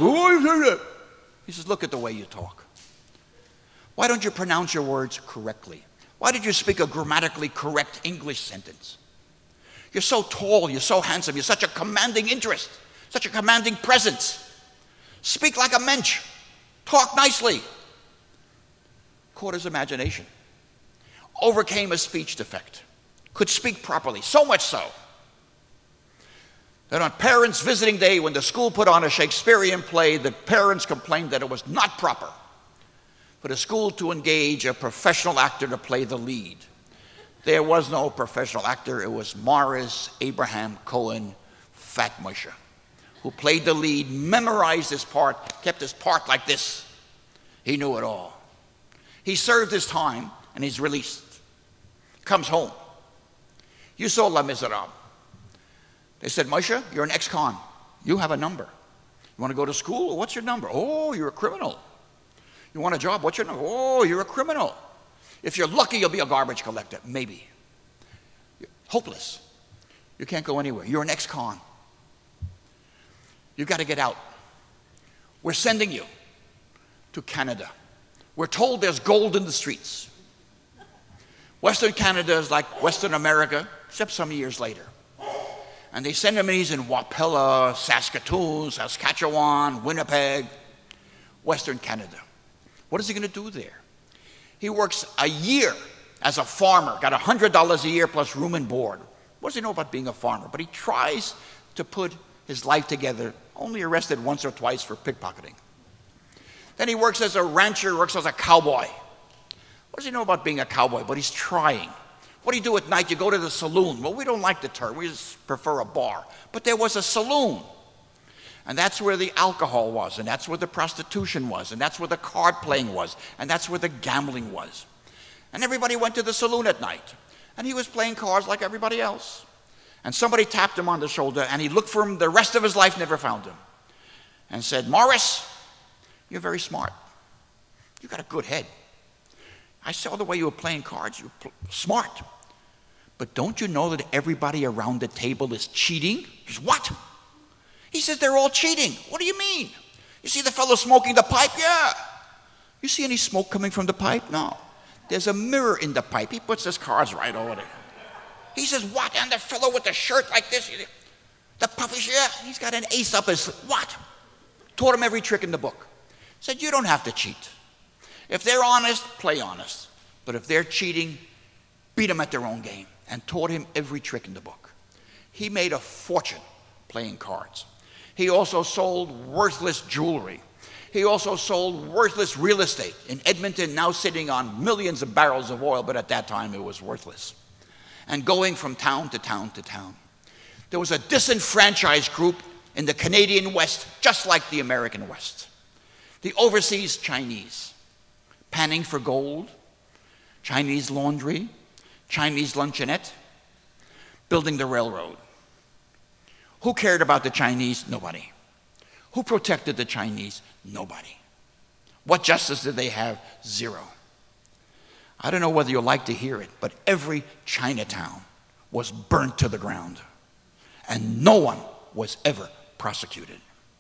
He says, look at the way you talk. Why don't you pronounce your words correctly? Why did you speak a grammatically correct English sentence? You're so tall, you're so handsome, you're such a commanding interest, such a commanding presence. Speak like a mensch. Talk nicely. Caught his imagination. Overcame a speech defect. Could speak properly, so much so that on parents' visiting day, when the school put on a Shakespearean play, the parents complained that it was not proper for the school to engage a professional actor to play the lead. There was no professional actor. It was Morris Abraham Cohen, Fat Moshe, who played the lead, memorized his part, kept his part like this. He knew it all. He served his time, and he's released. Comes home. You saw Les Miserables. They said, Moshe, you're an ex-con. You have a number. You want to go to school? What's your number? Oh, you're a criminal. You want a job? What's your number? Oh, you're a criminal. If you're lucky, you'll be a garbage collector. Maybe. You're hopeless. You can't go anywhere. You're an ex-con. You've got to get out. We're sending you to Canada. We're told there's gold in the streets. Western Canada is like Western America, except some years later. And they send him, and he's in Wapella, Saskatoon, Saskatchewan, Winnipeg, Western Canada. What is he going to do there? He works a year as a farmer, got one hundred dollars a year plus room and board. What does he know about being a farmer? But he tries to put his life together, only arrested once or twice for pickpocketing. Then he works as a rancher, works as a cowboy. What does he know about being a cowboy? But he's trying. What do you do at night? You go to the saloon. Well, we don't like the term. We just prefer a bar. But there was a saloon. And that's where the alcohol was, and that's where the prostitution was, and that's where the card playing was, and that's where the gambling was. And everybody went to the saloon at night. And he was playing cards like everybody else. And somebody tapped him on the shoulder, and he looked for him the rest of his life, never found him. And said, Morris, you're very smart. You got a good head. I saw the way you were playing cards. You're pl- smart. But don't you know that everybody around the table is cheating? He says, what? He says, they're all cheating. What do you mean? You see the fellow smoking the pipe? Yeah. You see any smoke coming from the pipe? No. There's a mirror in the pipe. He puts his cards right over there. He says, what? And the fellow with the shirt like this, the puffy shirt, yeah, he's got an ace up his, what? Taught him every trick in the book. Said, you don't have to cheat. If they're honest, play honest. But if they're cheating, beat them at their own game. And taught him every trick in the book. He made a fortune playing cards. He also sold worthless jewelry. He also sold worthless real estate in Edmonton, now sitting on millions of barrels of oil, but at that time it was worthless. And going from town to town to town. There was a disenfranchised group in the Canadian West, just like the American West. The overseas Chinese, panning for gold, Chinese laundry, Chinese luncheonette, building the railroad. Who cared about the Chinese? Nobody. Who protected the Chinese? Nobody. What justice did they have? Zero. I don't know whether you'll like to hear it, but every Chinatown was burnt to the ground, and no one was ever prosecuted.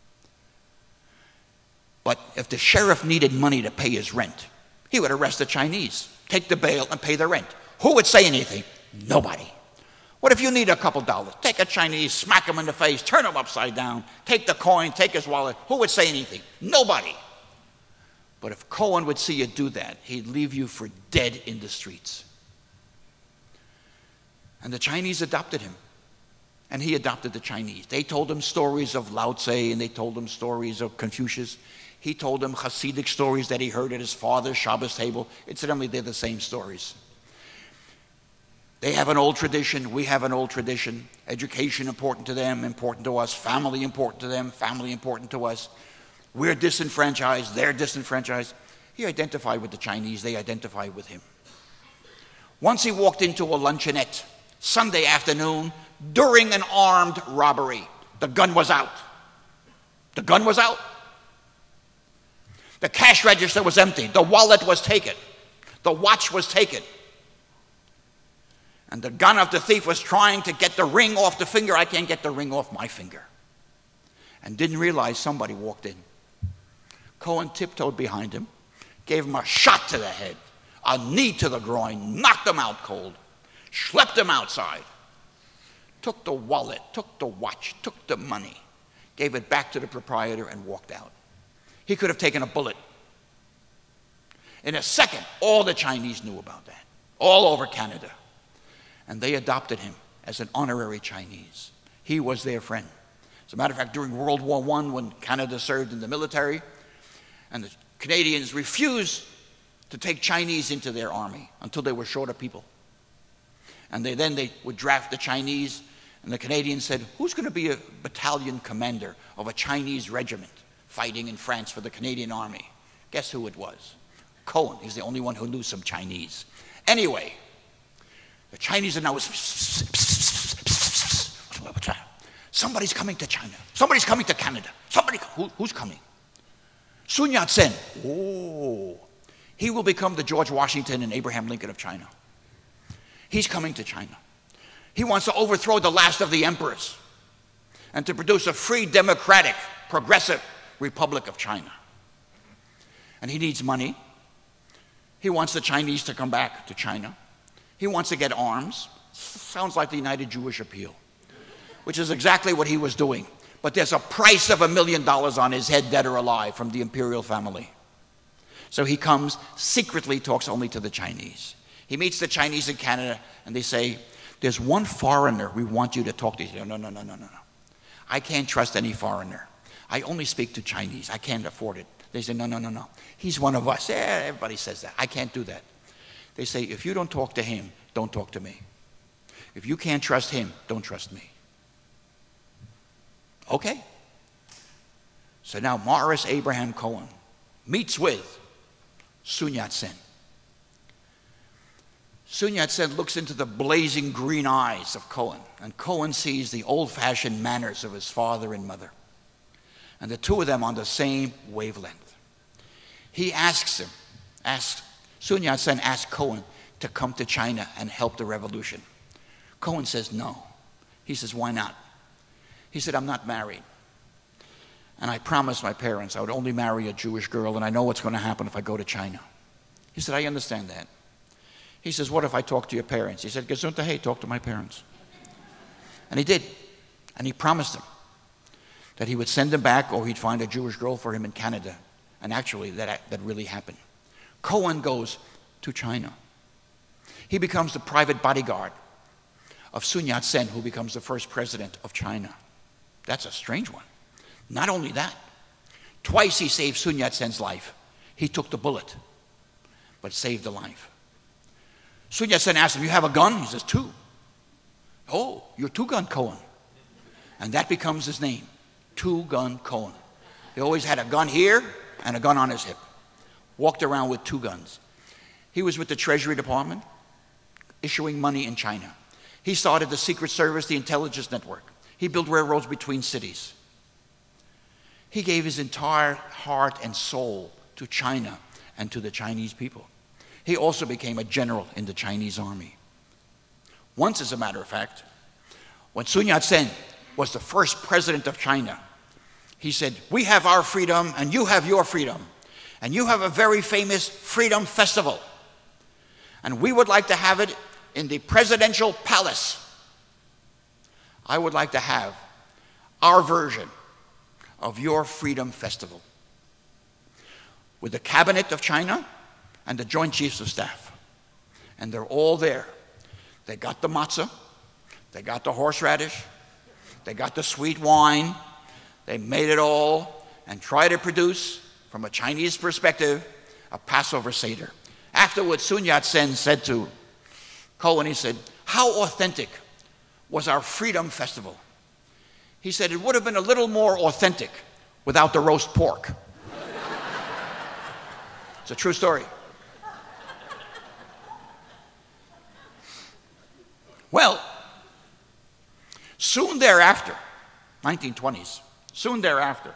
But if the sheriff needed money to pay his rent, he would arrest the Chinese, take the bail, and pay the rent. Who would say anything? Nobody. What if you need a couple dollars? Take a Chinese, smack him in the face, turn him upside down, take the coin, take his wallet. Who would say anything? Nobody. But if Cohen would see you do that, he'd leave you for dead in the streets. And the Chinese adopted him. And he adopted the Chinese. They told him stories of Lao Tse, and they told him stories of Confucius. He told them Hasidic stories that he heard at his father's Shabbos table. Incidentally, they're the same stories. They have an old tradition. We have an old tradition. Education important to them, important to us. Family important to them, family important to us. We're disenfranchised. They're disenfranchised. He identified with the Chinese. They identified with him. Once he walked into a luncheonette, Sunday afternoon, during an armed robbery. The gun was out. The gun was out. The cash register was empty. The wallet was taken. The watch was taken. And the gun of the thief was trying to get the ring off the finger. I can't get the ring off my finger. And didn't realize somebody walked in. Cohen tiptoed behind him, gave him a shot to the head, a knee to the groin, knocked him out cold, schlepped him outside, took the wallet, took the watch, took the money, gave it back to the proprietor and walked out. He could have taken a bullet. In a second, all the Chinese knew about that, all over Canada. And they adopted him as an honorary Chinese. He was their friend. As a matter of fact, during World War One, when Canada served in the military, and the Canadians refused to take Chinese into their army until they were short of people. And they, then they would draft the Chinese, and the Canadians said, who's going to be a battalion commander of a Chinese regiment fighting in France for the Canadian Army? Guess who it was? Cohen. He's the only one who knew some Chinese. Anyway, the Chinese are now, somebody's coming to China. Somebody's coming to Canada. Somebody, who, who's coming? Sun Yat-sen. Oh, he will become the George Washington and Abraham Lincoln of China. He's coming to China. He wants to overthrow the last of the emperors and to produce a free, democratic, progressive Republic of China. And he needs money. He wants the Chinese to come back to China. He wants to get arms. Sounds like the United Jewish Appeal, which is exactly what he was doing. But there's a price of a million dollars on his head, dead or alive, from the imperial family. So he comes, secretly talks only to the Chinese. He meets the Chinese in Canada, and they say, there's one foreigner we want you to talk to. He says, no, no, no, no, no, no. I can't trust any foreigner. I only speak to Chinese. I can't afford it. They say, no, no, no, no. He's one of us. Yeah, everybody says that. I can't do that. They say, if you don't talk to him, don't talk to me. If you can't trust him, don't trust me. Okay. So now Morris Abraham Cohen meets with Sun Yat-sen. Sun Yat-sen looks into the blazing green eyes of Cohen, and Cohen sees the old-fashioned manners of his father and mother. And the two of them on the same wavelength. He asks him, asks, Sun Yat-sen asks Cohen to come to China and help the revolution. Cohen says no. He says, why not? He said, I'm not married. And I promised my parents I would only marry a Jewish girl, and I know what's going to happen if I go to China. He said, I understand that. He says, what if I talk to your parents? He said, Gesundheit, hey, talk to my parents. And he did. And he promised them that he would send them back or he'd find a Jewish girl for him in Canada. And actually, that, that really happened. Cohen goes to China. He becomes the private bodyguard of Sun Yat-sen, who becomes the first president of China. That's a strange one. Not only that, twice he saved Sun Yat-sen's life. He took the bullet, but saved the life. Sun Yat-sen asked him, you have a gun? He says, two. Oh, you're Two-Gun Cohen. And that becomes his name, Two-Gun Cohen. He always had a gun here and a gun on his hip. Walked around with two guns. He was with the Treasury Department, issuing money in China. He started the Secret Service, the intelligence network. He built railroads between cities. He gave his entire heart and soul to China and to the Chinese people. He also became a general in the Chinese army. Once, as a matter of fact, when Sun Yat-sen was the first president of China, he said, we have our freedom and you have your freedom. And you have a very famous freedom festival. And we would like to have it in the presidential palace. I would like to have our version of your Freedom Festival with the Cabinet of China and the Joint Chiefs of Staff. And they're all there. They got the matzah, they got the horseradish, they got the sweet wine, they made it all and tried to produce, from a Chinese perspective, a Passover Seder. Afterwards, Sun Yat-sen said to Cohen, he said, how authentic was our Freedom Festival? He said, it would have been a little more authentic without the roast pork. It's a true story. Well, soon thereafter, nineteen twenties, soon thereafter,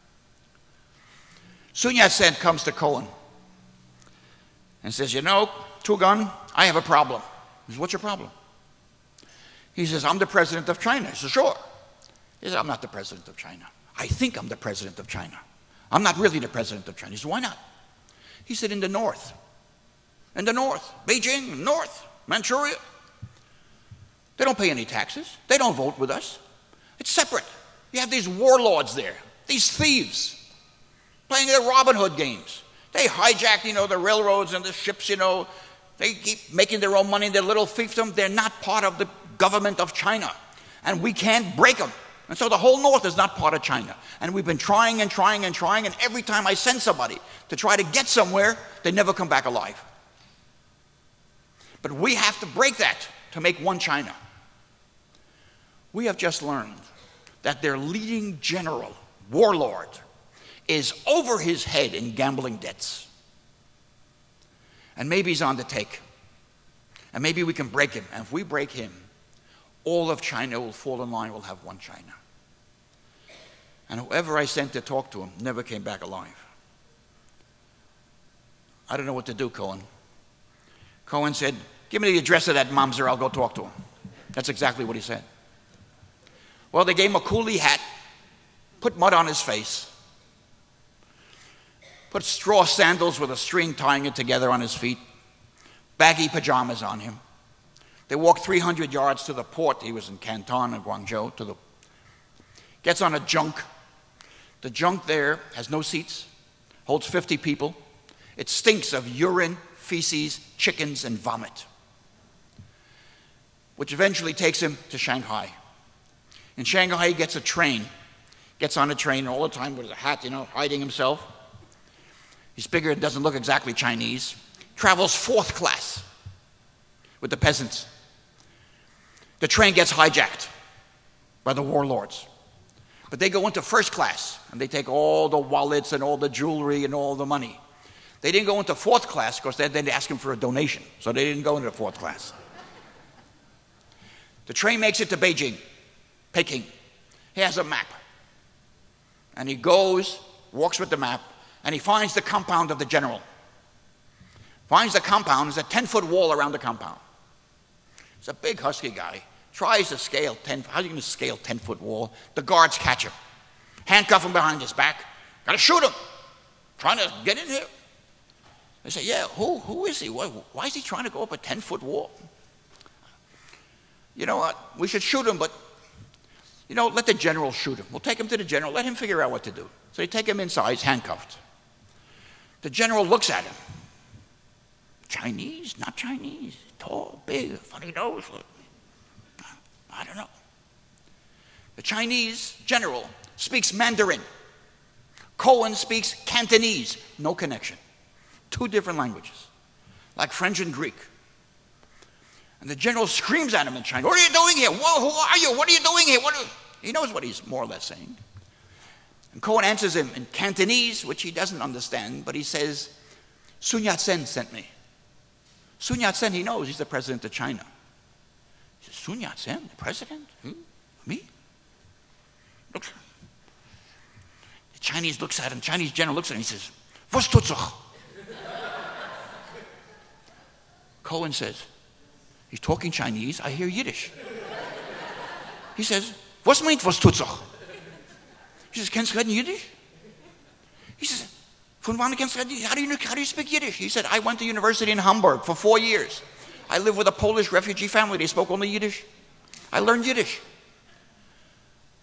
Sun Yat-sen comes to Cohen and says, you know, Tugun, I have a problem. He says, what's your problem? He says, I'm the president of China. He says, sure. He says, I'm not the president of China. I think I'm the president of China. I'm not really the president of China. He says, why not? He said, in the north. In the north. Beijing, north. Manchuria. They don't pay any taxes. They don't vote with us. It's separate. You have these warlords there, these thieves, playing their Robin Hood games. They hijack, you know, the railroads and the ships, you know. They keep making their own money, their little fiefdom. They're not part of the government of China. And we can't break them. And so the whole north is not part of China. And we've been trying and trying and trying, and every time I send somebody to try to get somewhere, they never come back alive. But we have to break that to make one China. We have just learned that their leading general, warlord, is over his head in gambling debts. And maybe he's on the take. And maybe we can break him. And if we break him, all of China will fall in line, we'll have one China. And whoever I sent to talk to him never came back alive. I don't know what to do, Cohen. Cohen said, give me the address of that mamzer, I'll go talk to him. That's exactly what he said. Well, they gave him a coolie hat, put mud on his face, put straw sandals with a string tying it together on his feet, baggy pajamas on him. They walked three hundred yards to the port. He was in Canton and Guangzhou. To the, gets on a junk. The junk there has no seats, holds fifty people. It stinks of urine, feces, chickens, and vomit, which eventually takes him to Shanghai. In Shanghai, he gets a train, gets on a train all the time with a hat, you know, hiding himself. He's bigger and doesn't look exactly Chinese. Travels fourth class with the peasants. The train gets hijacked by the warlords. But they go into first class, and they take all the wallets and all the jewelry and all the money. They didn't go into fourth class because then they'd ask him for a donation, so they didn't go into fourth class. The train makes it to Beijing, Peking. He has a map. And he goes, walks with the map, and he finds the compound of the general. Finds the compound, there's a ten-foot wall around the compound. He's a big, husky guy. Tries to scale ten, how are you going to scale ten-foot wall? The guards catch him. Handcuff him behind his back. Got to shoot him. Trying to get in here. They say, yeah, who, who is he? Why, why is he trying to go up a ten-foot wall? You know what? We should shoot him, but, you know, let the general shoot him. We'll take him to the general. Let him figure out what to do. So they take him inside. He's handcuffed. The general looks at him. Chinese? Not Chinese. Tall, big, funny nose. I don't know. The Chinese general speaks Mandarin. Cohen speaks Cantonese. No connection. Two different languages, like French and Greek. And the general screams at him in Chinese, what are you doing here? Whoa, who are you? What are you doing here? What are... He knows what he's more or less saying. And Cohen answers him in Cantonese, which he doesn't understand, but he says, Sun Yat-sen sent me. Sun Yat-sen, he knows he's the president of China. He says, Sun Yat-sen, the president? Hmm? Me? Looks. The Chinese looks at him, Chinese general looks at him, he says, was tut sich? Cohen says, he's talking Chinese, I hear Yiddish. He says, was meint was tut sich? He says, kennst du reden Yiddish? He says, von wann kennst du reden? How do you, how do you speak Yiddish? He said, I went to university in Hamburg for four years. I lived with a Polish refugee family. They spoke only Yiddish. I learned Yiddish.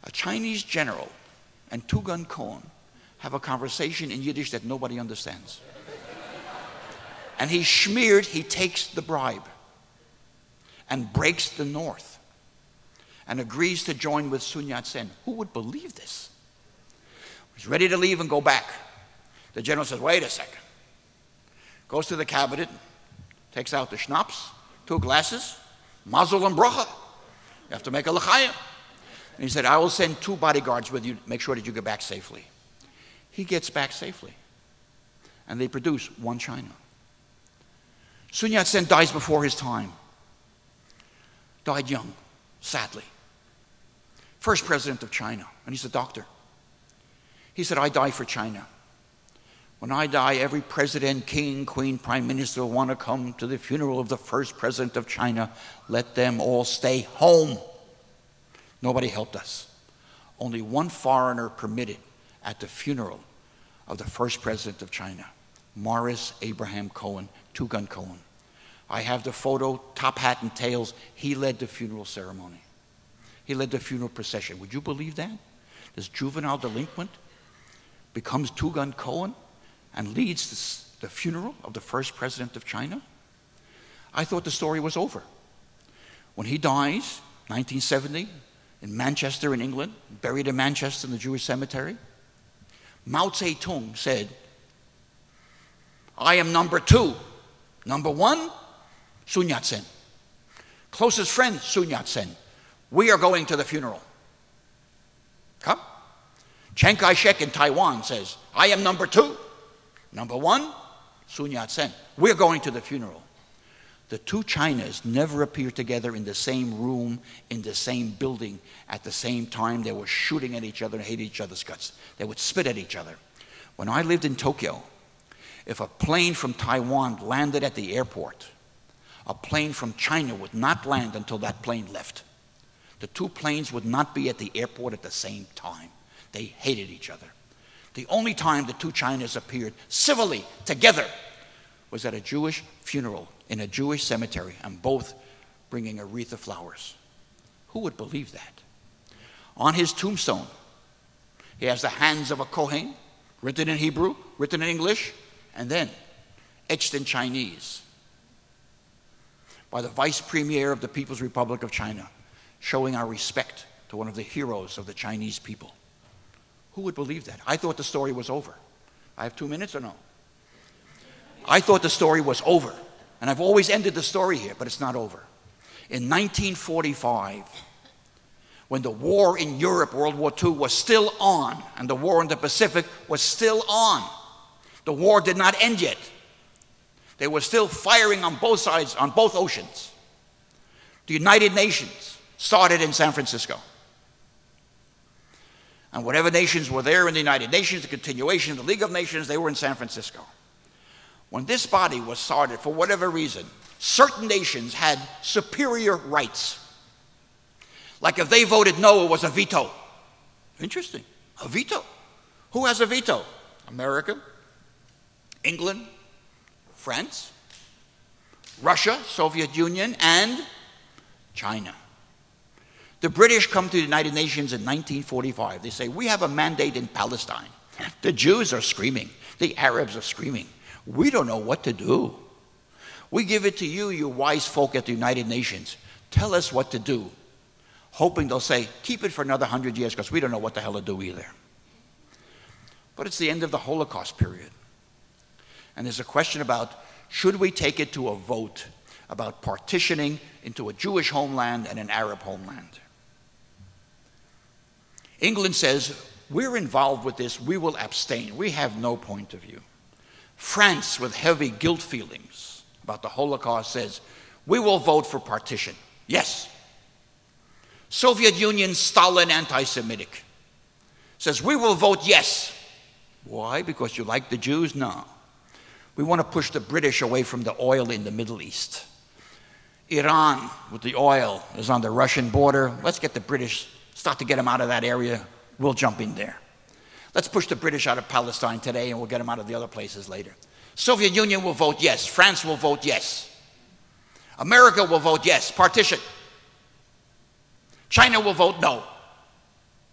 A Chinese general and Tugun Cohen have a conversation in Yiddish that nobody understands. And he's smeared, he takes the bribe and breaks the North and agrees to join with Sun Yat-sen. Who would believe this? He's ready to leave and go back. The general says, wait a second. Goes to the cabinet, takes out the schnapps, two glasses, mazel and bracha. You have to make a l'chaim. And he said, I will send two bodyguards with you to make sure that you get back safely. He gets back safely. And they produce one China. Sun Yat-sen dies before his time. Died young, sadly. First president of China. And he's a doctor. He said, I die for China. When I die, every president, king, queen, prime minister will want to come to the funeral of the first president of China. Let them all stay home. Nobody helped us. Only one foreigner permitted at the funeral of the first president of China, Morris Abraham Cohen, Tugun Cohen. I have the photo, top hat and tails. He led the funeral ceremony. He led the funeral procession. Would you believe that? This juvenile delinquent becomes Tugun Cohen and leads this, the funeral of the first president of China? I thought the story was over. When he dies, nineteen seventy, in Manchester in England, buried in Manchester in the Jewish cemetery, Mao Zedong said, I am number two. Number one, Sun Yat-sen. Closest friend, Sun Yat-sen. We are going to the funeral. Come. Chiang Kai-shek in Taiwan says, I am number two. Number one, Sun Yat-sen. We're going to the funeral. The two Chinas never appeared together in the same room, in the same building, at the same time. They were shooting at each other and hated each other's guts. They would spit at each other. When I lived in Tokyo, if a plane from Taiwan landed at the airport, a plane from China would not land until that plane left. The two planes would not be at the airport at the same time. They hated each other. The only time the two Chinas appeared civilly together was at a Jewish funeral in a Jewish cemetery, and both bringing a wreath of flowers. Who would believe that? On his tombstone, he has the hands of a Kohen, written in Hebrew, written in English, and then etched in Chinese by the Vice Premier of the People's Republic of China, showing our respect to one of the heroes of the Chinese people. Who would believe that? I thought the story was over. I have two minutes or no? I thought the story was over. And I've always ended the story here, but it's not over. In nineteen forty-five, when the war in Europe, World War Two, was still on, and the war in the Pacific was still on, the war did not end yet. They were still firing on both sides, on both oceans. The United Nations started in San Francisco. And whatever nations were there in the United Nations, the continuation of the League of Nations, they were in San Francisco. When this body was started, for whatever reason, certain nations had superior rights. Like if they voted no, it was a veto. Interesting. A veto. Who has a veto? America, England, France, Russia, Soviet Union, and China. The British come to the United Nations in nineteen forty-five. They say, we have a mandate in Palestine. The Jews are screaming. The Arabs are screaming. We don't know what to do. We give it to you, you wise folk at the United Nations. Tell us what to do. Hoping they'll say, keep it for another hundred years because we don't know what the hell to do either. But it's the end of the Holocaust period. And there's a question about, should we take it to a vote about partitioning into a Jewish homeland and an Arab homeland? England says, we're involved with this, we will abstain. We have no point of view. France, with heavy guilt feelings about the Holocaust, says, we will vote for partition. Yes. Soviet Union, Stalin, anti-Semitic, says, we will vote yes. Why? Because you like the Jews? No. We want to push the British away from the oil in the Middle East. Iran, with the oil, is on the Russian border. Let's get the British, start to get them out of that area. We'll jump in there. Let's push the British out of Palestine today, and we'll get them out of the other places later. Soviet Union will vote yes. France will vote yes. America will vote yes. Partition. China will vote no.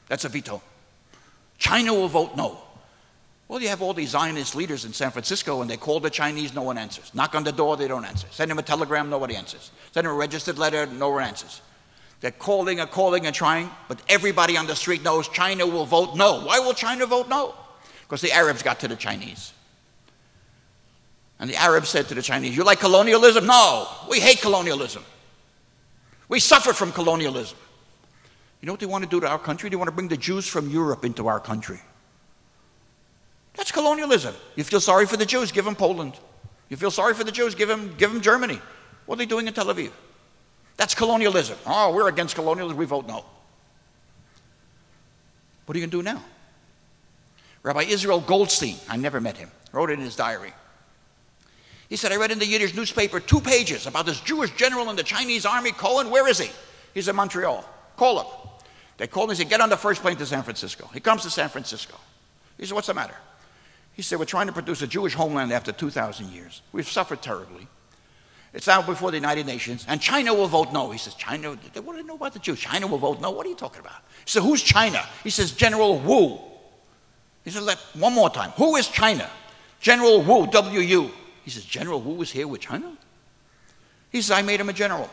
That's a veto. China will vote no. Well, you have all these Zionist leaders in San Francisco, and they call the Chinese, no one answers. Knock on the door, they don't answer. Send them a telegram, nobody answers. Send them a registered letter, no one answers. They're calling and calling and trying, but everybody on the street knows China will vote no. Why will China vote no? Because the Arabs got to the Chinese. And the Arabs said to the Chinese, you like colonialism? No, we hate colonialism. We suffered from colonialism. You know what they want to do to our country? They want to bring the Jews from Europe into our country. That's colonialism. You feel sorry for the Jews, give them Poland. You feel sorry for the Jews, give them, give them Germany. What are they doing in Tel Aviv? That's colonialism. Oh, we're against colonialism, we vote no. What are you going to do now? Rabbi Israel Goldstein, I never met him, wrote it in his diary. He said, I read in the Yiddish newspaper two pages about this Jewish general in the Chinese army, Cohen. Where is he? He's in Montreal. Call him. They called him and said, get on the first plane to San Francisco. He comes to San Francisco. He said, what's the matter? He said, we're trying to produce a Jewish homeland after two thousand years. We've suffered terribly. It's now before the United Nations, and China will vote no. He says, China, what do they know about the Jews? China will vote no? What are you talking about? He said, who's China? He says, General Wu. He said, let, one more time. Who is China? General Wu, W U. He says, General Wu is here with China? He says, I made him a general.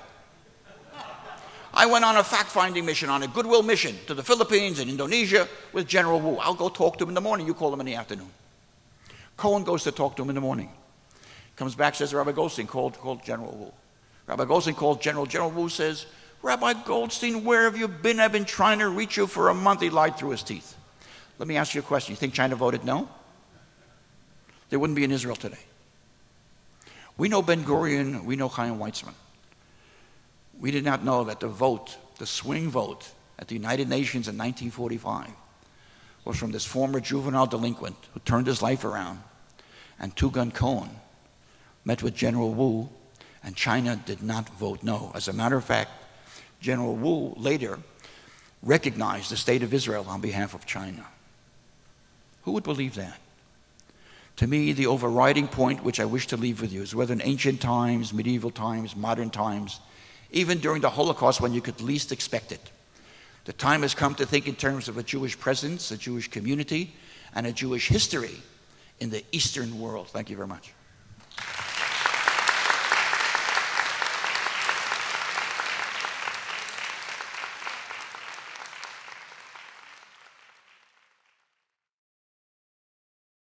I went on a fact-finding mission, on a goodwill mission to the Philippines and Indonesia with General Wu. I'll go talk to him in the morning. You call him in the afternoon. Cohen goes to talk to him in the morning. Comes back, says, Rabbi Goldstein called, called General Wu. Rabbi Goldstein called General. General Wu says, Rabbi Goldstein, where have you been? I've been trying to reach you for a month. He lied through his teeth. Let me ask you a question. You think China voted no? They wouldn't be in Israel today. We know Ben-Gurion, we know Chaim Weizmann. We did not know that the vote, the swing vote at the United Nations in nineteen forty-five was from this former juvenile delinquent who turned his life around, and Tu-Gun Cohen met with General Wu, and China did not vote no. As a matter of fact, General Wu later recognized the state of Israel on behalf of China. Who would believe that? To me, the overriding point which I wish to leave with you is whether in ancient times, medieval times, modern times, even during the Holocaust when you could least expect it, the time has come to think in terms of a Jewish presence, a Jewish community, and a Jewish history in the Eastern world. Thank you very much.